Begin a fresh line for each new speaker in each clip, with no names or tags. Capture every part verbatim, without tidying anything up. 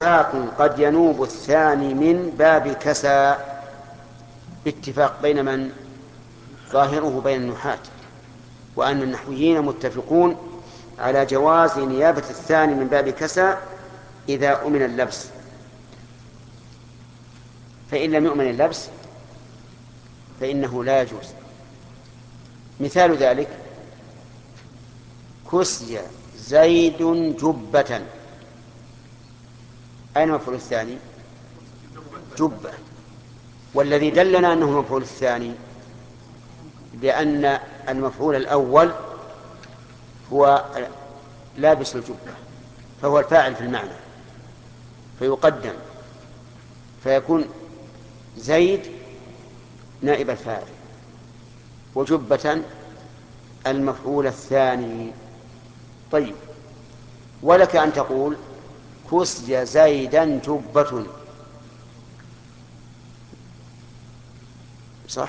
اتفاق قد ينوب الثاني من باب كسى، باتفاق بين من؟ ظاهره بين النحاة، وأن النحويين متفقون على جواز نيابة الثاني من باب كسى إذا أمن اللبس، فإن لم يؤمن اللبس فإنه لا يجوز. مثال ذلك: كسي زيد جبة، أين المفعول الثاني؟ جبة. والذي دلنا أنه المفعول الثاني لأن المفعول الأول هو لابس الجبة، فهو الفاعل في المعنى، فيقدم، فيكون زيد نائب الفاعل، وجبة المفعول الثاني. طيب، ولك أن تقول كسي زيدا جبة، صح؟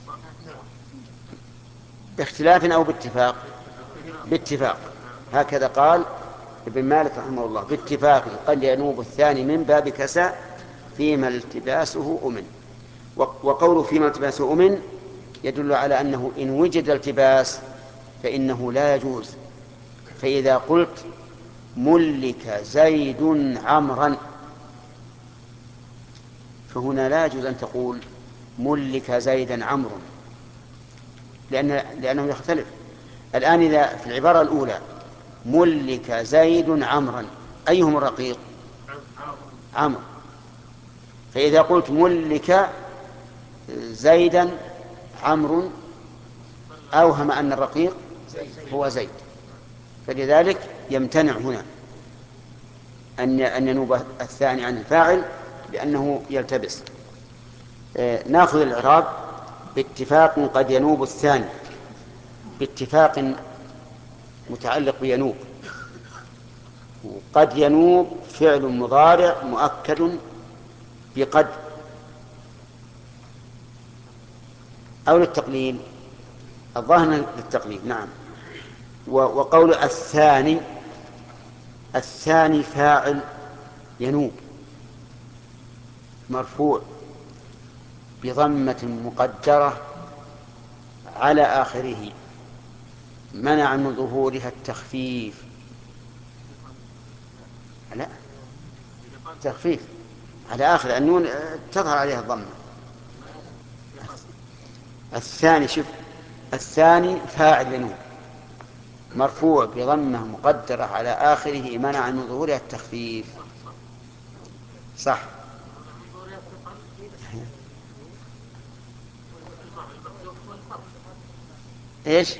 باختلاف أو باتفاق؟ باتفاق. هكذا قال ابن مالك رحمه الله: باتفاق قد ينوب الثاني من باب كسى فيما التباسه أمن. وقوله فيما التباسه أمن يدل على أنه إن وجد التباس فإنه لا يجوز. فإذا قلت ملك زيد عمرا، فهنا لا يجوز أن تقول ملك زيدا عمرو، لأن لأنه يختلف. الآن إذا في العبارة الأولى ملك زيد عمرا، أيهم الرقيق؟ عمرو. فإذا قلت ملك زيدا عمرو أوهم أن الرقيق هو زيد، فلذلك يمتنع هنا أن أن ينوب الثاني عن الفاعل لأنه يلتبس. آه، ناخذ الإعراب: باتفاق قد ينوب الثاني. باتفاق متعلق بينوب، وقد ينوب فعل مضارع مؤكد بقد، أو للتقليل، الظاهر للتقليل، نعم. وقول الثاني، الثاني فاعل ينوب مرفوع بضمة مقدرة على آخره منع من ظهورها التخفيف. لا، تخفيف على آخر النون تظهر عليها الضمة. الثاني، شوف، الثاني فاعل ينوب مرفوع بضمة مقدرة على آخره منع من ظهورها التخفيف، صح؟ ايش؟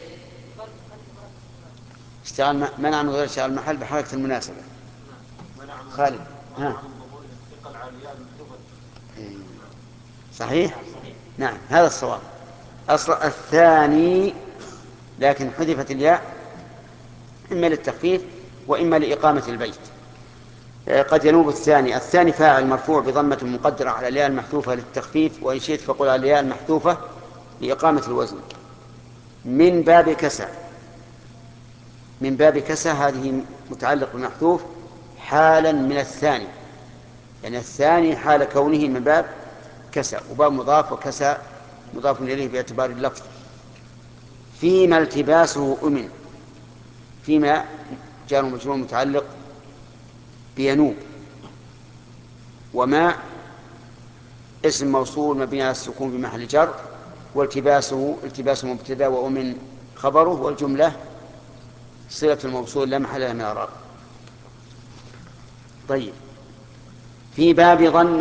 اشتغل منع من ظهور اشتغل المحل بحركة المناسبة. خالد، ها؟ صحيح؟ نعم، هذا الصواب. أصل الثاني، لكن حذفت الياء إما للتخفيف وإما لإقامة البيت. قد ينوب الثاني. الثاني فاعل مرفوع بضمة مقدرة على الياء المحذوفة للتخفيف، وإن شئت فقل على الياء المحذوفة لإقامة الوزن. من باب كسى، من باب كسى هذه متعلق بمحذوف حالا من الثاني، يعني الثاني حال كونه من باب كسى، وباب مضاف وكسى مضاف إليه باعتبار اللفظ. فيما التباسه أمن، فيما جار مجرور متعلق بينوب، وما اسم موصول مبني على السكون بمحل جر، والتباسه التباس مبتدا وأمن خبره، والجملة صلة الموصول لا محل لها من الإعراب. طيب، في باب ظن